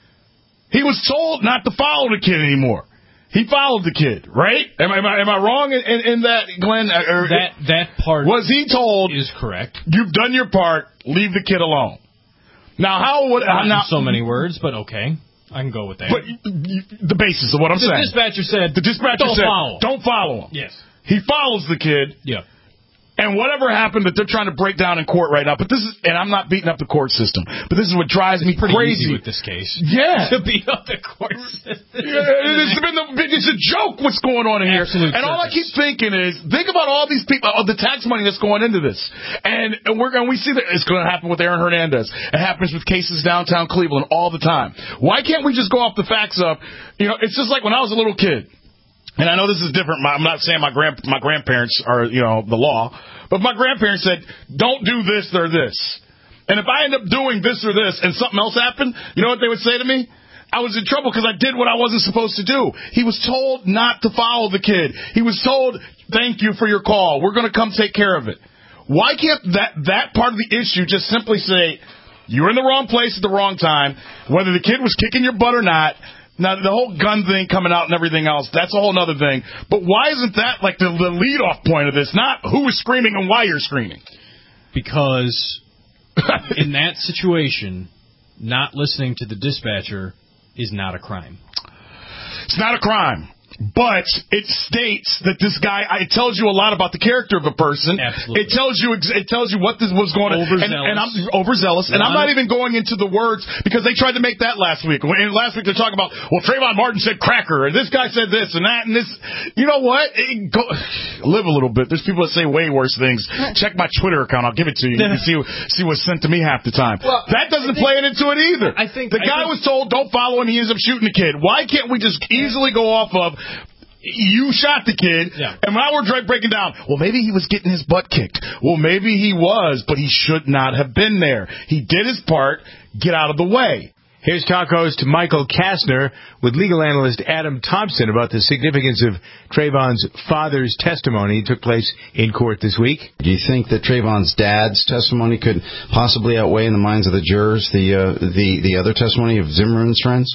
He was told not to follow the kid anymore. He followed the kid, right? Am I am I, am I wrong in, in, in that, Glenn? Or, that that part was he told is correct. You've done your part. Leave the kid alone. Now, how would not now, in so many words, but okay. I can go with that. But the basis of what I'm the saying. The dispatcher said, the dispatcher don't said, follow him. Don't follow him. Yes. He follows the kid. Yeah. And whatever happened that they're trying to break down in court right now, but this is, and I'm not beating up the court system, but this is what drives it's me pretty crazy easy with this case. Yeah. To beat up the court system. Yeah, it's, been the, it's a joke what's going on in here. Absolute and circus. all I keep thinking is, think about all these people, all the tax money that's going into this. And, and we're and we see that it's going to happen with Aaron Hernandez. It happens with cases downtown Cleveland all the time. Why can't we just go off the facts of, you know, it's just like when I was a little kid. And I know this is different. I'm not saying my grand my grandparents are, you know, the law, but my grandparents said, don't do this or this. And if I end up doing this or this and something else happened, you know what they would say to me? I was in trouble because I did what I wasn't supposed to do. He was told not to follow the kid. He was told, thank you for your call. We're going to come take care of it. Why can't that, that part of the issue just simply say, you're in the wrong place at the wrong time, whether the kid was kicking your butt or not? Now, the whole gun thing coming out and everything else, that's a whole other thing. But why isn't that like the, the lead-off point of this, not who is screaming and why you're screaming? Because in that situation, not listening to the dispatcher is not a crime. It's not a crime. But it states that this guy, it tells you a lot about the character of a person. Absolutely. It tells you it tells you what this was going on. Overzealous. And, and I'm overzealous. And I'm not even going into the words because they tried to make that last week. And last week they're talking about, well, Trayvon Martin said cracker, and this guy said this and that and this. You know what? It, go, live a little bit. There's people that say way worse things. Check my Twitter account. I'll give it to you. You can see, see what's sent to me half the time. Well, that doesn't play into it either. I think the guy I think, was told, don't follow him. He ends up shooting the kid. Why can't we just easily go off of, you shot the kid, yeah. and now we're breaking down, well, maybe he was getting his butt kicked. Well, maybe he was, but he should not have been there. He did his part. Get out of the way. Here's talk host Michael Kastner with legal analyst Adam Thompson about the significance of Trayvon's father's testimony. It took place in court this week. Do you think that Trayvon's dad's testimony could possibly outweigh in the minds of the jurors the uh, the, the other testimony of Zimmerman's friends?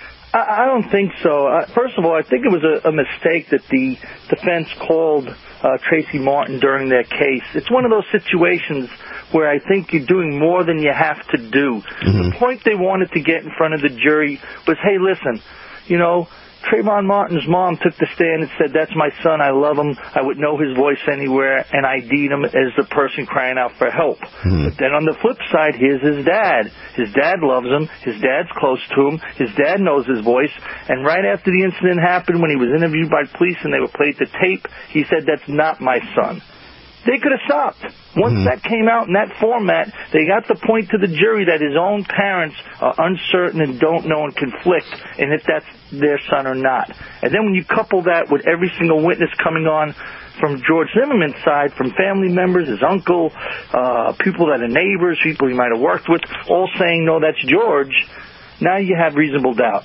I don't think so. Uh, first of all, I think it was a, a mistake that the defense called uh, Tracy Martin during their case. It's one of those situations where I think you're doing more than you have to do. Mm-hmm. The point they wanted to get in front of the jury was, hey, listen, you know, Trayvon Martin's mom took the stand and said, that's my son, I love him, I would know his voice anywhere, and I ID'd him as the person crying out for help. Mm-hmm. But then on the flip side, here's his dad. His dad loves him, his dad's close to him, his dad knows his voice, and right after the incident happened, when he was interviewed by police and they were played the tape, he said, that's not my son. They could have stopped. Once mm-hmm. that came out in that format, they got the point to the jury that his own parents are uncertain and don't know and conflict, and if that's their son or not. And then when you couple that with every single witness coming on from George Zimmerman's side, from family members, his uncle, uh, people that are neighbors, people he might have worked with, all saying, no, that's George, now you have reasonable doubt.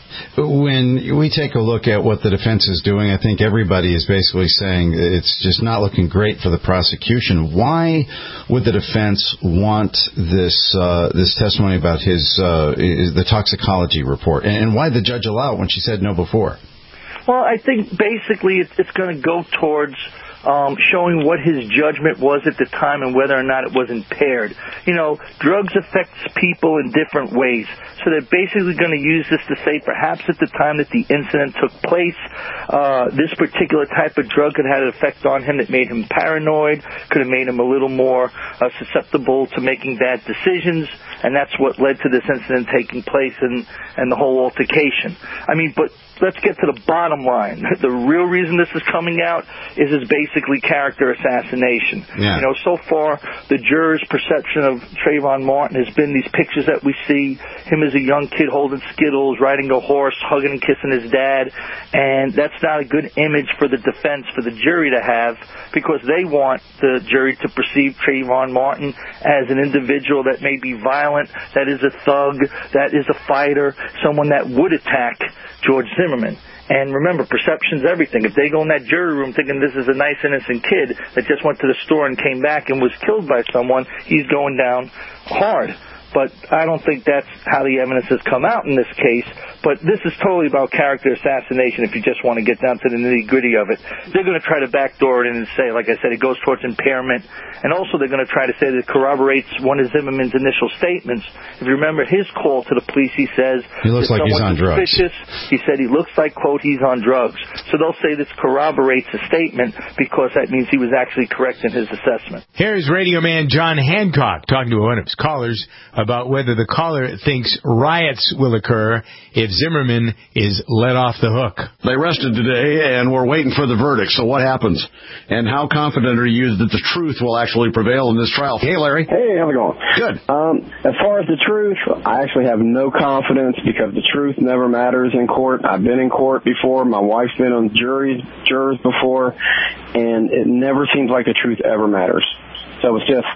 When we take a look at what the defense is doing, I think everybody is basically saying it's just not looking great for the prosecution. Why would the defense want this uh, this testimony about his uh, the toxicology report, and why did the judge allow it when she said no before? Well, I think basically it's, it's going to go towards Um, showing what his judgment was at the time and whether or not it was impaired. You know, drugs affects people in different ways. So they're basically going to use this to say perhaps at the time that the incident took place, uh, this particular type of drug could have had an effect on him that made him paranoid, could have made him a little more uh, susceptible to making bad decisions, and that's what led to this incident taking place and, and the whole altercation. I mean, but let's get to the bottom line. The real reason this is coming out is his basically character assassination. Yeah. You know, so far, the jurors' perception of Trayvon Martin has been these pictures that we see, him as a young kid holding Skittles, riding a horse, hugging and kissing his dad, and that's not a good image for the defense, for the jury to have, because they want the jury to perceive Trayvon Martin as an individual that may be violent, that is a thug, that is a fighter, someone that would attack George Zimmerman. And remember, perception's everything. If they go in that jury room thinking this is a nice, innocent kid that just went to the store and came back and was killed by someone, he's going down hard. But I don't think that's how the evidence has come out in this case. But this is totally about character assassination if you just want to get down to the nitty-gritty of it. They're going to try to backdoor it in and say, like I said, it goes towards impairment. And also they're going to try to say that it corroborates one of Zimmerman's initial statements. If you remember his call to the police, he says... He looks like he's on drugs. He said he looks like, quote, he's on drugs. So they'll say this corroborates a statement because that means he was actually correct in his assessment. Here's radio man John Hancock talking to one of his callers about whether the caller thinks riots will occur if Zimmerman is let off the hook. They arrested today, and we're waiting for the verdict. So what happens? And how confident are you that the truth will actually prevail in this trial? Hey, Larry. Hey, how's it going? Good. Um, as far as the truth, I actually have no confidence because the truth never matters in court. I've been in court before. My wife's been on juries, jurors before, and it never seems like the truth ever matters. So it's just...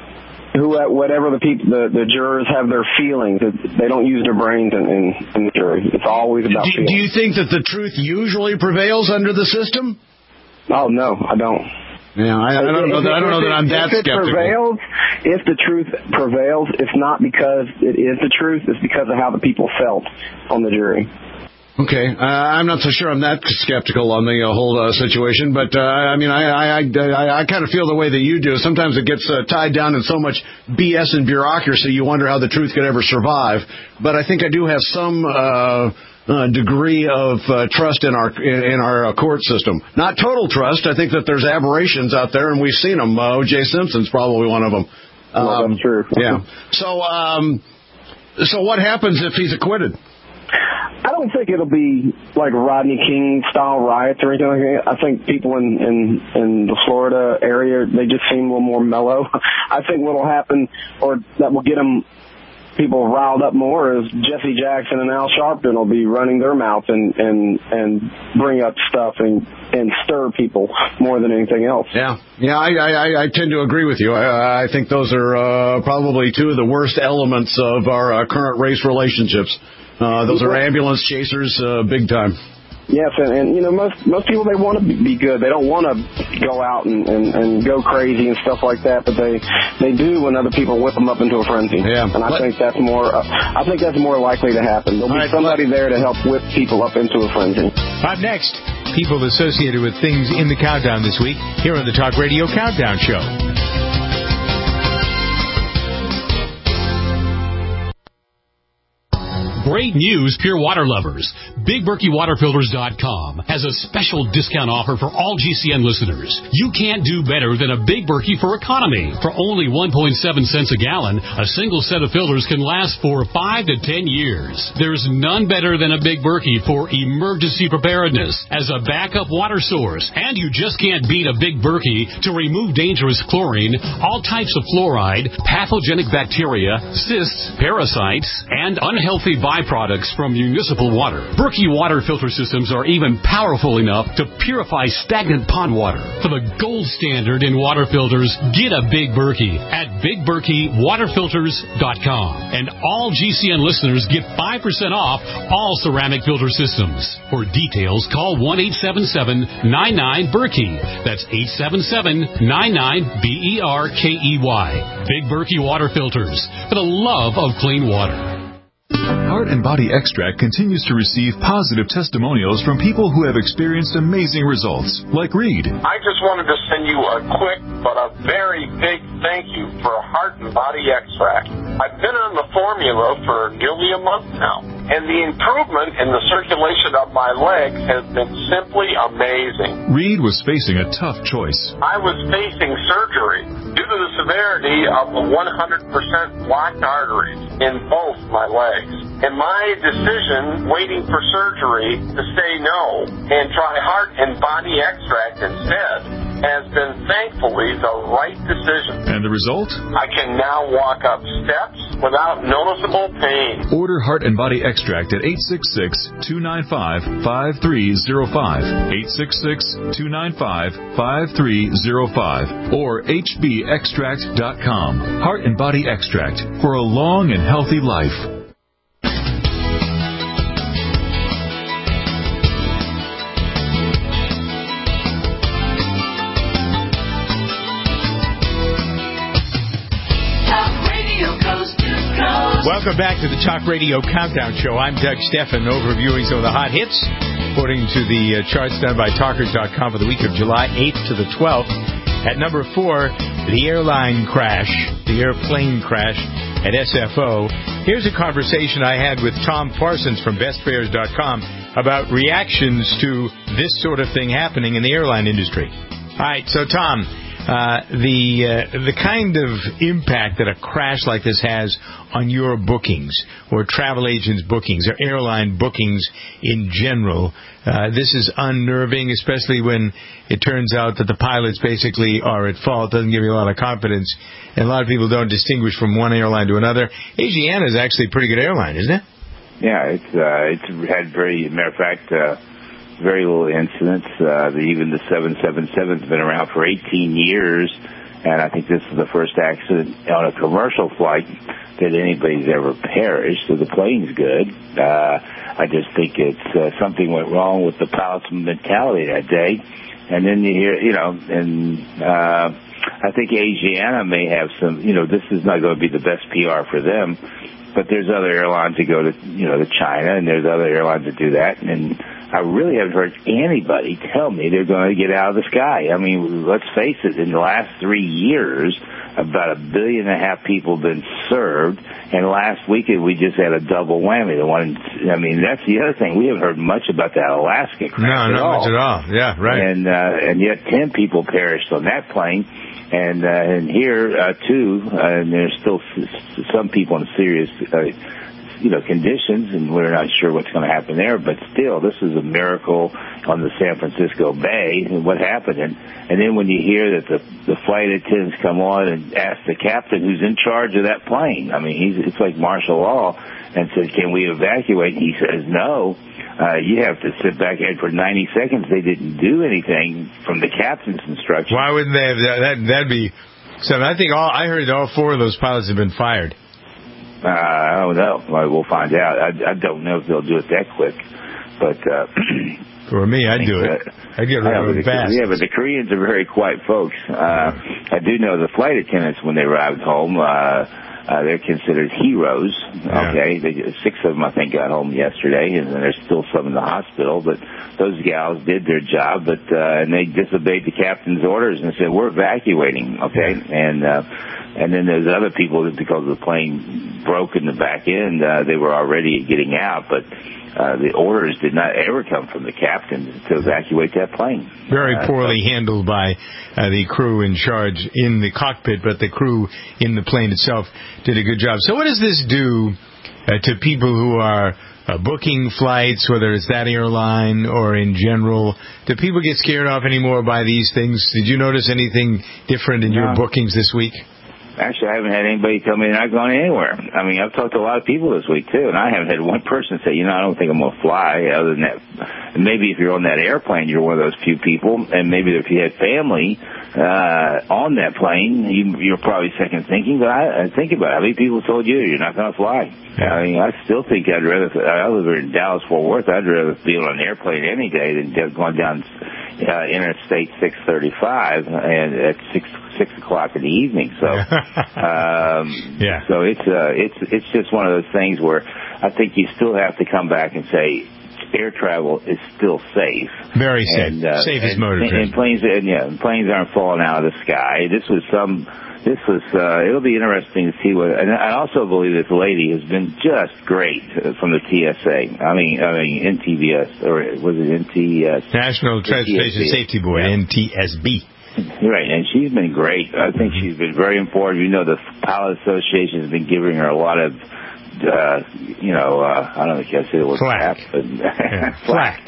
Who, whatever the people, the, the jurors have their feelings. They don't use their brains in, in, in the jury. It's always about do, feelings. Do you think that the truth usually prevails under the system? Oh no, I don't. Yeah, I, I don't know. That, I don't know that I'm that if it skeptical. Prevails, if the truth prevails, it's not because it is the truth. It's because of how the people felt on the jury. Okay, uh, I'm not so sure I'm that skeptical on the uh, whole uh, situation, but uh, I mean, I I, I, I kind of feel the way that you do. Sometimes it gets uh, tied down in so much B S and bureaucracy, you wonder how the truth could ever survive. But I think I do have some uh, uh, degree of uh, trust in our in, in our uh, court system. Not total trust. I think that there's aberrations out there, and we've seen them. Uh, O J Simpson's probably one of them. Um, well, that's true. Yeah. So, um, so what happens if he's acquitted? I don't think it'll be like Rodney King style riots or anything like that. I think people in, in, in the Florida area, they just seem a little more mellow. I think what'll happen, or that will get them people riled up more is Jesse Jackson and Al Sharpton will be running their mouth and and and bring up stuff and and stir people more than anything else. Yeah, yeah, I I, I tend to agree with you. I, I think those are uh, probably two of the worst elements of our uh, current race relationships. Uh, those are ambulance chasers, uh, big time. Yes, and, and you know, most most people, they want to be good. They don't want to go out and, and, and go crazy and stuff like that, but they they do when other people whip them up into a frenzy. Yeah. And I think that's more uh, I think that's more likely to happen. There'll be right, somebody there to help whip people up into a frenzy. Up next, people associated with things in the countdown this week here on the Talk Radio Countdown Show. Great news, pure water lovers. Big Berkey Water Filters dot com has a special discount offer for all G C N listeners. You can't do better than a Big Berkey for economy. For only one point seven cents a gallon, a single set of filters can last for five to ten years. There's none better than a Big Berkey for emergency preparedness as a backup water source. And you just can't beat a Big Berkey to remove dangerous chlorine, all types of fluoride, pathogenic bacteria, cysts, parasites, and unhealthy byproducts from municipal water. Berkey water filter systems are even powerful enough to purify stagnant pond water. For the gold standard in water filters, get a Big Berkey at Big Berkey Water Filters dot com. And all G C N listeners get five percent off all ceramic filter systems. For details, call one eight seven seven, nine nine, Berkey. That's eight seven seven, nine nine, B E R K E Y. Big Berkey Water Filters, for the love of clean water. Heart and Body Extract continues to receive positive testimonials from people who have experienced amazing results, like Reed. I just wanted to send you a quick but a very big thank you for Heart and Body Extract. I've been on the formula for nearly a month now, and the improvement in the circulation of my legs has been simply amazing. Reed was facing a tough choice. I was facing surgery due to the severity of the one hundred percent blocked arteries in both my legs. And my decision, waiting for surgery, to say no and try Heart and Body Extract instead, has been thankfully the right decision. And the result? I can now walk up steps without noticeable pain. Order Heart and Body Extract at eight six six, two nine five, five three zero five, eight six six, two nine five, five three zero five, or H B extract dot com. Heart and Body Extract for a long and healthy life. Welcome back to the Talk Radio Countdown Show. I'm Doug Steffen, overviewing some of the hot hits, according to the uh, charts done by Talkers dot com for the week of July eighth to the twelfth. At number four, the airline crash, the airplane crash at S F O. Here's a conversation I had with Tom Parsons from Best Fares dot com about reactions to this sort of thing happening in the airline industry. All right, so Tom, Uh, the uh, the kind of impact that a crash like this has on your bookings or travel agents' bookings or airline bookings in general, uh, this is unnerving, especially when it turns out that the pilots basically are at fault. Doesn't give you a lot of confidence, and a lot of people don't distinguish from one airline to another. Asiana is actually a pretty good airline, isn't it? Yeah, it's uh, it's had very, matter of fact, uh, very little incidents. Uh, the, even the seven seven seven's been around for eighteen years, and I think this is the first accident on a commercial flight that anybody's ever perished, so the plane's good. Uh, I just think it's uh, something went wrong with the pilot's mentality that day. And then you hear, you know, and uh, I think Asiana may have some, you know, this is not going to be the best P R for them, but there's other airlines that go to, you know, to China, and there's other airlines that do that, and I really haven't heard anybody tell me they're going to get out of the sky. I mean, let's face it, in the last three years, about a billion and a half people have been served, and last weekend we just had a double whammy. The one, I mean, that's the other thing. We haven't heard much about that Alaska crash No, at not all. much at all. Yeah, right. And uh, and yet ten people perished on that plane. And uh, and here, uh, too, uh, and there's still s- some people in serious uh, you know, conditions, and we're not sure what's going to happen there. But still, this is a miracle on the San Francisco Bay, and what happened. And, and then when you hear that the, the flight attendants come on and ask the captain who's in charge of that plane, I mean, he's, it's like martial law, and says, can we evacuate? And he says, no. Uh, you have to sit back, and for ninety seconds they didn't do anything from the captain's instructions. Why wouldn't they have that? that that'd be something. I think all I heard all four of those pilots have been fired. Uh, I don't know. Well, we'll find out. I, I don't know if they'll do it that quick, but uh, for me, I'd do it. I'd get rid of it fast. Yeah, but the Koreans are very quiet folks. Uh, I do know the flight attendants, when they arrived home, uh, uh, they're considered heroes. Okay, yeah. they, six of them I think got home yesterday, and there's still some in the hospital. But those gals did their job, but uh, and they disobeyed the captain's orders and said, "We're evacuating." Okay, and. Uh, And then there's other people that, because the plane broke in the back end, uh, they were already getting out, but uh, the orders did not ever come from the captain to evacuate that plane. Very uh, poorly so, handled by uh, the crew in charge in the cockpit, but the crew in the plane itself did a good job. So what does this do uh, to people who are uh, booking flights, whether it's that airline or in general? Do people get scared off anymore by these things? Did you notice anything different in no. your bookings this week? Actually, I haven't had anybody tell me they're not going anywhere. I mean, I've talked to a lot of people this week, too, and I haven't had one person say, you know, I don't think I'm going to fly. Other than that, and maybe if you're on that airplane, you're one of those few people, and maybe if you had family uh, on that plane, you, you're probably second thinking. But I, I think about it. How many people told you you're not going to fly? Yeah. I mean, I still think I'd rather, I live in Dallas, Fort Worth, I'd rather be on an airplane any day than going down uh, Interstate six thirty-five and at six six o'clock in the evening. So, um, yeah. So it's uh, it's it's just one of those things where I think you still have to come back and say air travel is still safe. Very safe. And, uh, safe as and, motor and, and planes, and yeah, planes aren't falling out of the sky. This was some. This was, uh, it'll be interesting to see what, and I also believe this lady has been just great from the T S A. I mean, I mean, N T B S, or was it N T S? National Transportation Safety Board, yeah. N T S B. Right, and she's been great. I think she's been very important. You know, the Pilot Association has been giving her a lot of, uh, you know, uh, I don't know if I said it was flack. But yeah. flack.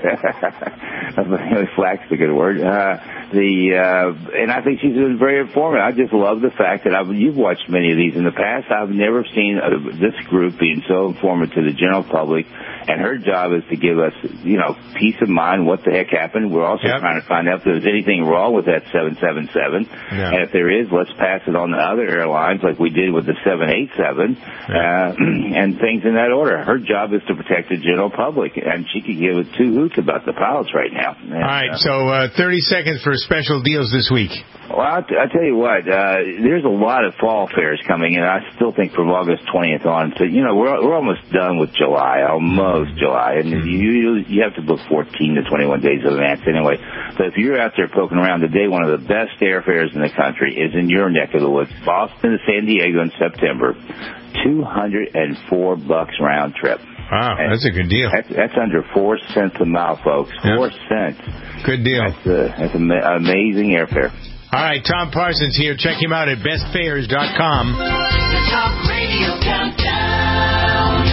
Flack's a good word. Uh, the uh, and I think she's been very informative. I just love the fact that I've, you've watched many of these in the past. I've never seen uh, this group being so informative to the general public. And her job is to give us, you know, peace of mind, what the heck happened. We're also yep. trying to find out if there's anything wrong with that seven seven seven. Yeah. And if there is, let's pass it on to other airlines like we did with the seven eighty-seven, yeah. uh, and things in that order. Her job is to protect the general public, and she could give two hoots about the pilots right now. And, all right, uh, so uh, thirty seconds for special deals this week. Well, I'll, t- I'll tell you what, uh, there's a lot of fall fairs coming in. I still think from August twentieth on. So, you know, we're we're almost done with July, almost July. And mm-hmm. you you have to book fourteen to twenty-one days in advance anyway. But if you're out there poking around today, one of the best airfares in the country is in your neck of the woods, Boston to San Diego in September, two hundred four bucks round trip. Wow, and that's a good deal. That's, that's under four cents a mile, folks. Four yep. cents. Good deal. That's, uh, that's an amazing airfare. All right, Tom Parsons here. Check him out at best fares dot com. The Talk Radio Countdown.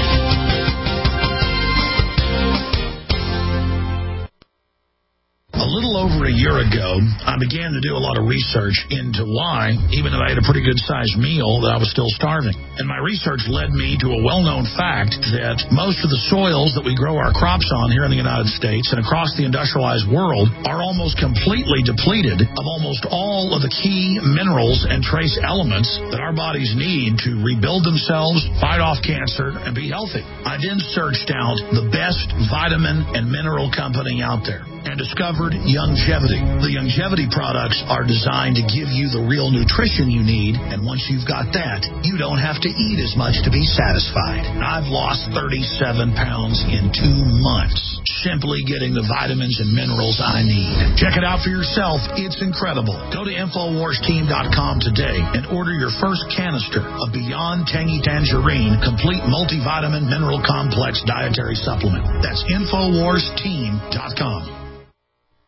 A little over a year ago, I began to do a lot of research into why, even though I had a pretty good-sized meal, that I was still starving. And my research led me to a well-known fact that most of the soils that we grow our crops on here in the United States and across the industrialized world are almost completely depleted of almost all of the key minerals and trace elements that our bodies need to rebuild themselves, fight off cancer, and be healthy. I then searched out the best vitamin and mineral company out there and discovered Youngevity. The Youngevity products are designed to give you the real nutrition you need, and once you've got that, you don't have to eat as much to be satisfied. I've lost thirty-seven pounds in two months, simply getting the vitamins and minerals I need. Check it out for yourself. It's incredible. Go to Infowars Team dot com today and order your first canister of Beyond Tangy Tangerine Complete Multivitamin Mineral Complex Dietary Supplement. That's Infowars Team dot com.